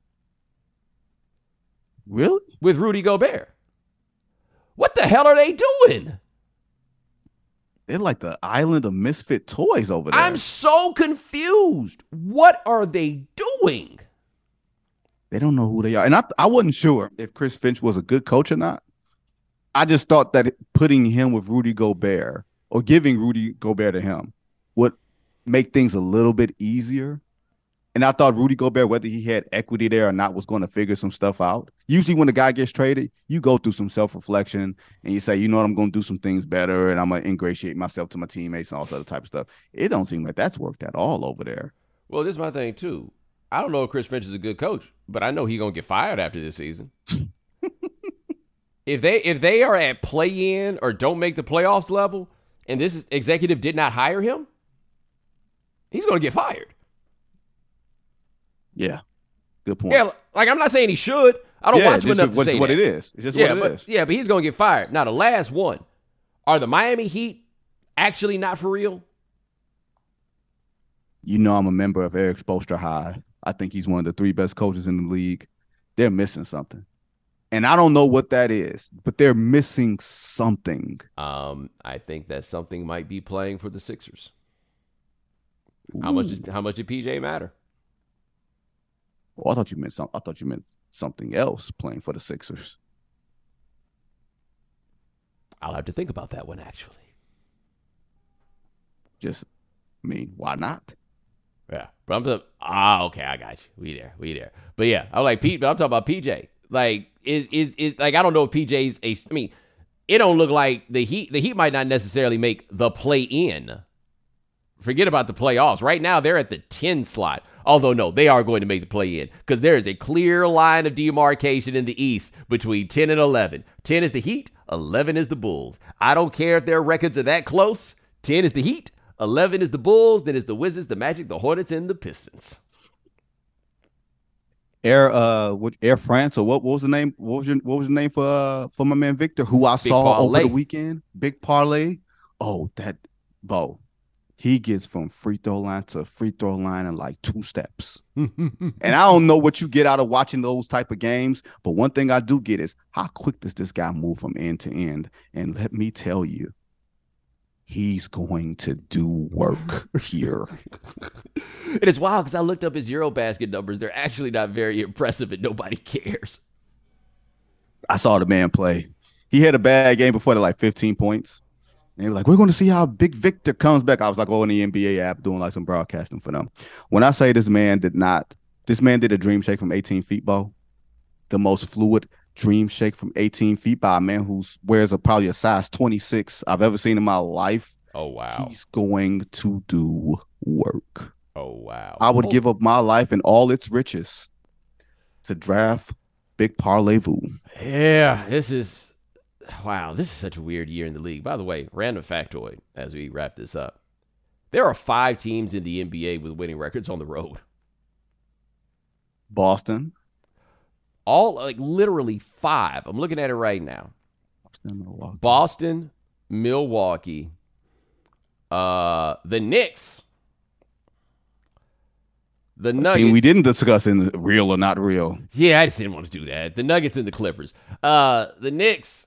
Really? With Rudy Gobert. What the hell are they doing? They're like the island of misfit toys over there. I'm so confused. What are they doing? They don't know who they are. And I, I wasn't sure if Chris Finch was a good coach or not. I just thought that putting him with Rudy Gobert or giving Rudy Gobert to him would make things a little bit easier. And I thought Rudy Gobert, whether he had equity there or not, was going to figure some stuff out. Usually when the guy gets traded, you go through some self-reflection and you say, you know what, I'm going to do some things better and I'm going to ingratiate myself to my teammates and all that other type of stuff. It don't seem like that's worked at all over there. Well, this is my thing, too. I don't know if Chris Finch is a good coach, but I know he's going to get fired after this season. if they if they are at play-in or don't make the playoffs level and this is, executive did not hire him, he's going to get fired. Yeah, good point. Yeah, like I'm not saying he should. I don't yeah, watch him enough to what, say what that. it is. It's just yeah, what it but, is. Yeah, but he's going to get fired. Now, the last one. Are the Miami Heat actually not for real? You know I'm a member of Eric Spoelstra High. I think he's one of the three best coaches in the league. They're missing something. And I don't know what that is, but they're missing something. Um, I think that something might be playing for the Sixers. How much, is, how much did P J matter? Well, I thought you meant some, I thought you meant something else playing for the Sixers. I'll have to think about that one, actually. Just, I mean, why not? Yeah, but I'm just, ah, okay, I got you. We there, we there. But yeah, I'm like Pete, but I'm talking about P J. Like, is is is like I don't know if P J's a. I mean, it don't look like the Heat. The Heat might not necessarily make the play-in. Forget about the playoffs. Right now, they're at the ten slot. Although, no, they are going to make the play-in because there is a clear line of demarcation in the East between ten and eleven. ten is the Heat, eleven is the Bulls. I don't care if their records are that close. ten is the Heat, eleven is the Bulls, then it's the Wizards, the Magic, the Hornets, and the Pistons. Air uh what Air France or what, what was the name? What was your what was the name for uh for my man Victor, who I Big saw Parlay. over the weekend? Big Parlay. Oh, that Bo. He gets from free throw line to free throw line in like two steps. And I don't know what you get out of watching those type of games, but one thing I do get is how quick does this guy move from end to end? And let me tell you, he's going to do work here. It is wild because I looked up his Eurobasket numbers. They're actually not very impressive and nobody cares. I saw the man play. He had a bad game before, like fifteen points. And they were like, we're going to see how Big Victor comes back. I was like, oh, in the N B A app doing like some broadcasting for them. When I say this man did not, this man did a dream shake from eighteen feet, Bo. The most fluid dream shake from eighteen feet by a man who wears a, probably a size twenty-six I've ever seen in my life. Oh, wow. He's going to do work. Oh, wow. I would oh. give up my life and all its riches to draft Big Parlay-Vu. Yeah, this is... Wow, this is such a weird year in the league. By the way, random factoid as we wrap this up. There are five teams in the N B A with winning records on the road. Boston. All, like, literally five. I'm looking at it right now. Boston, Milwaukee. Boston, Milwaukee, uh, the Knicks, the Nuggets. Team we didn't discuss in the real or not real. Yeah, I just didn't want to do that. The Nuggets and the Clippers. Uh, the Knicks.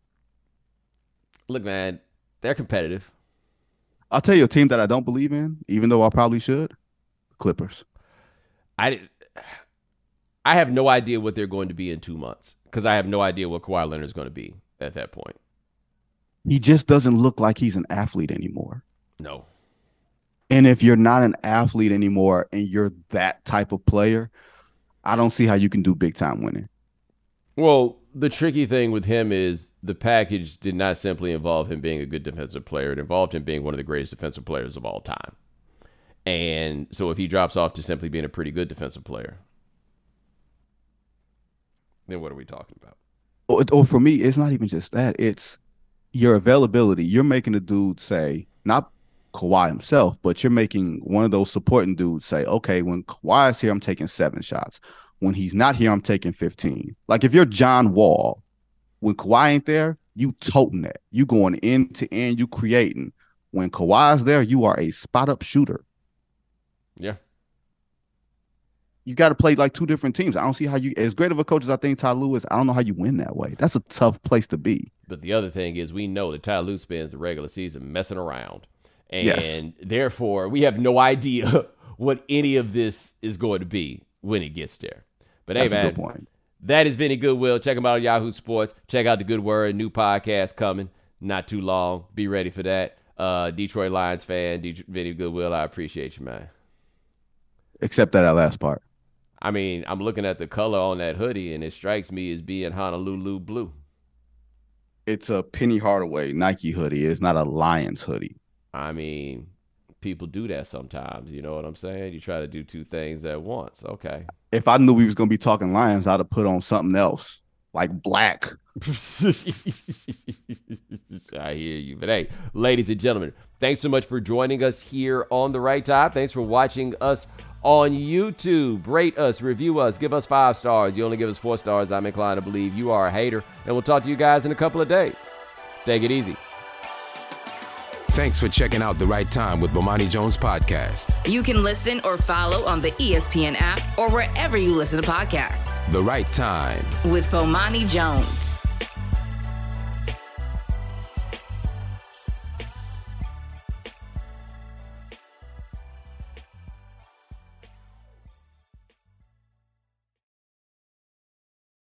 Look, man, they're competitive. I'll tell you a team that I don't believe in, even though I probably should. Clippers. I, I have no idea what they're going to be in two months because I have no idea what Kawhi Leonard is going to be at that point. He just doesn't look like he's an athlete anymore. No. And if you're not an athlete anymore and you're that type of player, I don't see how you can do big time winning. Well, the tricky thing with him is the package did not simply involve him being a good defensive player. It involved him being one of the greatest defensive players of all time. And so if he drops off to simply being a pretty good defensive player, then what are we talking about? Or, or for me, it's not even just that. It's your availability. You're making a dude say, not Kawhi himself, but you're making one of those supporting dudes say, okay, when Kawhi is here, I'm taking seven shots. When he's not here, I'm taking fifteen. Like if you're John Wall, when Kawhi ain't there, you toting it. You going end to end, you creating. When Kawhi's there, you are a spot up shooter. Yeah. You got to play like two different teams. I don't see how you, as great of a coach as I think Ty Lue is, I don't know how you win that way. That's a tough place to be. But the other thing is we know that Ty Lue spends the regular season messing around. And yes. Therefore, we have no idea what any of this is going to be when it gets there. But That's hey, man, a good point. That is Vinny Goodwill. Check him out on Yahoo Sports. Check out The Good Word. New podcast coming. Not too long. Be ready for that. Uh, Detroit Lions fan, De- Vinny Goodwill, I appreciate you, man. except that last part. I mean, I'm looking at the color on that hoodie, and it strikes me as being Honolulu blue. It's a Penny Hardaway Nike hoodie. It's not a Lions hoodie. I mean, people do that sometimes. You know what I'm saying? You try to do two things at once. Okay. If I knew we was going to be talking Lions, I'd have put on something else, like black. I hear you. But hey, ladies and gentlemen, thanks so much for joining us here on The Right Time. Thanks for watching us on YouTube. Rate us, review us, give us five stars. You only give us four stars, I'm inclined to believe you are a hater. And we'll talk to you guys in a couple of days. Take it easy. Thanks for checking out The Right Time with Bomani Jones podcast. You can listen or follow on the E S P N app or wherever you listen to podcasts. The Right Time with Bomani Jones.